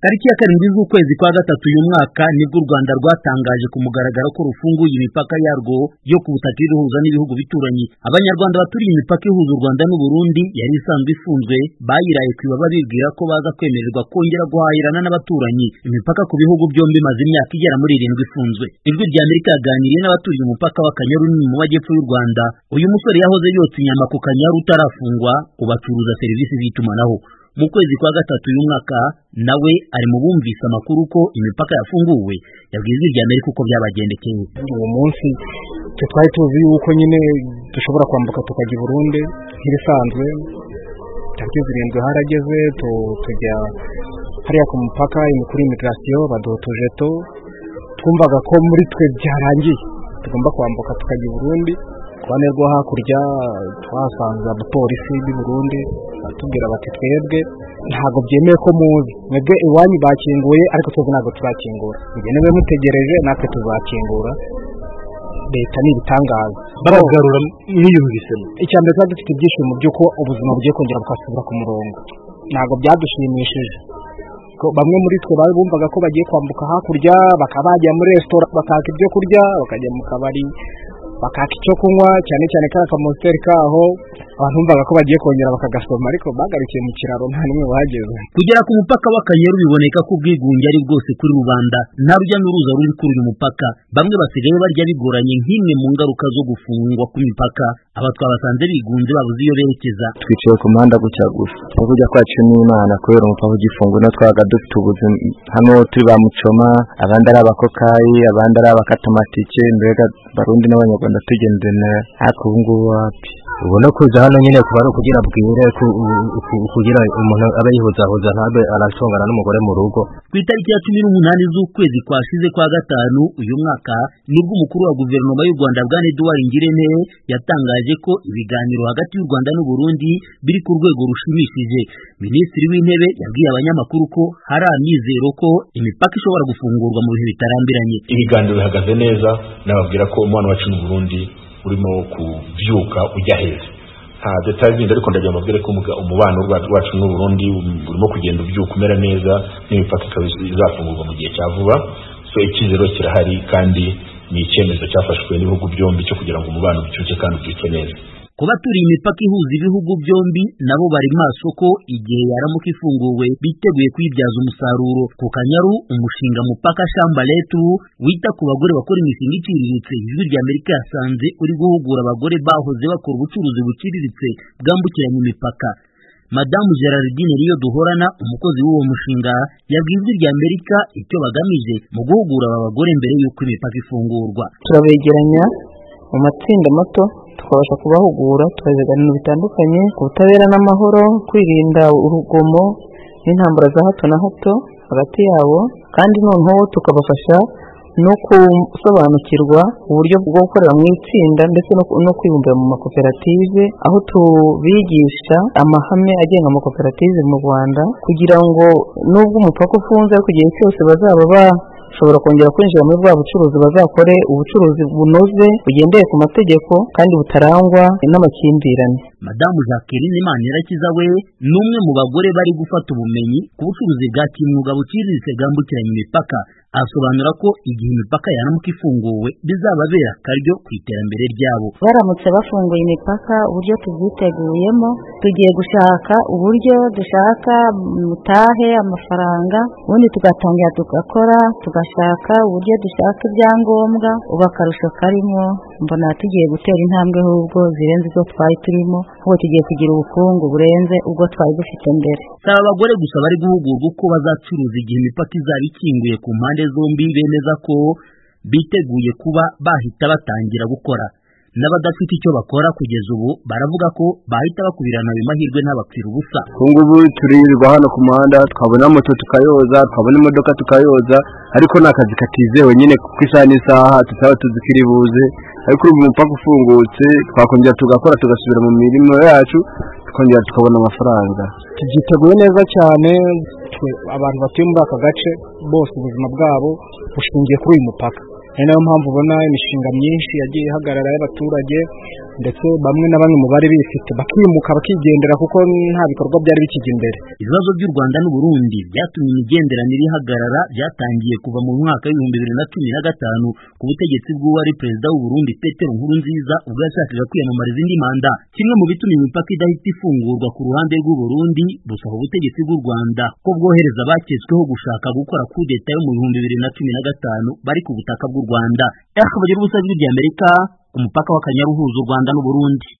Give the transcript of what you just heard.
Tariki ya 7 z'ukwezi kwa gatatu uyu mwaka nibwo u Rwanda rwatangaje ku mugaragaro ko rufunguye imipaka yarwo yo ku butaka iruhuza n'ibihugu bituranyi. Abanyarwanda baturiye imipaka ihuza u Rwanda n'u Burundi yari isanzwe ifunzwe bayiraye kwibaba bibwira ko baza kwemererwa kongera guhahirana n'abaturanyi. Imipaka ku bihugu byombi maze imyaka igera muri 7 ifunzwe. Ijwi rya Amerika yaganiriye n'abaturiye umupaka w'Akanyaru mu majyepfo y'u Rwanda. Uyu musore yahoze yotsa inyama ku Kanyaru utarafungwa, ubacuruza serivisi z'itumanaho. Mu kwezi kwa gatatu uyu mwaka nawe ari mu bumvise amakuru ko imipaka yafunguwe, yabwiye Ijwi rya Amerika uko byabagendekeye. Uwo munsi twari tuzi yuko nyine dushobora kwambuka tukajya i Burundi nk'ibisanzwe. Tariki 7 harageze tujya hariya ku mupaka kuri immigration baduha to twumvaga ko muri twe byarangiye tugomba kwambuka tukajya i Burundi. Kwane rwo hakurya twasanze abapolisi b'i Burundi batubwira bati twebwe ntago byemeye ko muzi, mwebwe iwanyu bakinguye ariko twebwe ntago turakingura, mugenewe mutegereje natwe tuzakingura. Leta ni ibitangaza baragarura mwiyumvise. Icyambere twari dufite ibyishimo by'uko ubuzima bugiye kongera bukasubira ku murongo. Ntago byadushimishije ko bamwe muri twe bari bumvaga ko bagiye kwambuka hakurya bakabajya muri restaurant bakaka ibyo kurya, bakajya mu kabari bakaka icyo kunywa, cyane cyane ka Monster kaho abantu bumvaga ko bagiye kongera bakagasoma, ariko bagarukiye mu kiraro nta nimwe bahageze. Kugera ku mupaka w'Akanyaru biboneka ko ubwigunge ari bwose kuri rubanda, nta rujya n'uruza ruri kuri uyu mupaka. Bamwe basigaye barya bigoranye nk'imwe mu ngaruka zo gufungwa ku mipaka. Aba twabasanze bigunze babuze iyo berekeza. Twicaye ku muhanda gucya gusa no kujya kwacu n'Imana kubera umupaka ugifunguye, no twaga dufite ubuzima hano turi ba Mucoma, abandi ari abakokayi, abandi ari abakatamatike, mbega Barundi n'Abanyarwanda tugendene. Ariko ubu ngubu wapi, ubona kuza hano nyine kuba kugira bwire kugira umuntu abe yihuzahuza ntabe arashongana n'umugore mu rugo. Ku itariki ya 18 z'ukwezi kwashize kwa gatanu uyu mwaka nibwo umukuru wa guverinoma y'u Rwanda Bwana Edouard Ngirente yatangaje ko ibiganiro hagati y'u Rwanda n'u Burundi biri ku rwego rushimishije. Minisitiri w'Intebe yabwiye abanyamakuru ko hari amizero ko imipaka ishobora gufungurwa mu bihe bitarambiranye. Ibiganiro bihagaze neza, nababwira ko umwana wacu n'u Burundi urimo kubyuka ujya heza. Nta details zindi ariko ndagira mabwire ko umubano wacu n'u Burundi urimo kugenda ubyuka umera neza, n'imipaka izafungurwa mu gihe cya vuba. So ikizero kirahari kandi ni icyemezo cyafashwe n'ibihugu byombi cyo kugira ngo umubano ubyuke kandi ubyuke neza. Kuba turi imipaka ihuza ibihugu byombi nabo bari maso ko igihe yaramuka ifunguwe biteguye kwibyaza umusaruro. Ku Kanyaru umushinga mupaka Shamba Letu wita ku bagore bakora imishinga iciriritse, Ijwi rya Amerika yasanze uri guhugura abagore bahoze bakora ubucuruzi buciriritse bwambukiranya imipaka. Madamu Geraldine Riyo Duhorana, umukozi w'uwo mushinga, yabwiye Ijwi rya Amerika icyo bagamije mu guhugura aba bagore mbere y'uko imipaka ifungurwa. Turabegeranya mu matsinda mato tukabasha kubahugura, tukabiganira bitandukanye ku butabera n'amahoro, kwirinda urugomo n'intambara za hato na hato hagati yabo, kandi noneho tukabafasha no gusobanukirwa uburyo bwo gukorera mu itsinda ndetse no kwibumbira mu makoperative, aho tubigisha amahame agenga amakoperative mu Rwanda kugira ngo nubwo umupaka ufunze ariko igihe cyose bazaba bashobora kongera kwinjira muri bwa bucuruzi bazakore ubucuruzi bunoze bugendeye ku mategeko kandi butarangwa n'amakimbirane. Madamu Jacqueline Manirakiza we ni umwe mu bagore bari gufata ubumenyi ku bucuruzi bwa kimwuga buciriritse bwambukiranya imipaka. Asobanura ko igihe imipaka yaramuka ifunguwe bizababera akaryo ku iterambere ryabo. Baramutse bafunguye imipaka, uburyo tubyiteguyemo, tugiye gushaka uburyo dushaka mutahe amafaranga, ubundi tugatangira tugakora, tugashaka uburyo dushaka ibyangombwa. Ubu akarusho karimo mbona tugiye gutera intambwe ahubwo zirenze izo twari turimo, kuko tugiye kugira ubukungu burenze ubwo twari dufite mbere. Saba abagore gusa bari guhugurwa uko bazacuruza igihe imipaka izaba ikinguye ku mpande zombi, bemeza ko biteguye kuba bahita batangira gukora. N'abadafite icyo bakora kugeza ubu baravuga ko bahita bakubirana ayo mahirwe ntabapfira ubusa. Ngubu turirirwa hano ku muhanda, twabona moto tukayoza, twabona imodoka tukayoza, ariko n'akazi katizewe nyine ku isaha n'isaha tutaba tuzikiri buze. Ariko ubu umupaka ufungutse twakongera tugakora tugasubira mu mirimo yacu tukongera tukabona amafaranga. Tubyiteguye neza cyane, abantu batuye muri aka gace bose ubuzima bwabo bushingiye kuri uyu mupaka. Ni nayo mpamvu ubona imishinga myinshi yagiye ihagarara y'abaturage ndetse bamwe na bamwe mu bari bifite bakimuka bakigendera kuko nta bikorwa byari bikijya imbere. Ibibazo by'u Rwanda n'u Burundi byatumye imigenderanire ihagarara byatangiye kuva mu mwaka wa 2015 ku butegetsi bw'uwari perezida w'u Burundi Petero Nkurunziza ubwo yashakaga kwiyamamariza indi manda. Kimwe mu bituma imipaka idahita ifungurwa ku ruhande rw'u Burundi busaba ubutegetsi bw'u Rwanda ko bwohereza abaketsweho gushaka gukora kudeta yo mu 2015 bari ku butaka bw'u Rwanda. Akabagira ubusabwe ry'Amerika ku mupaka w'Akanyaru uhuza u Rwanda n'u Burundi.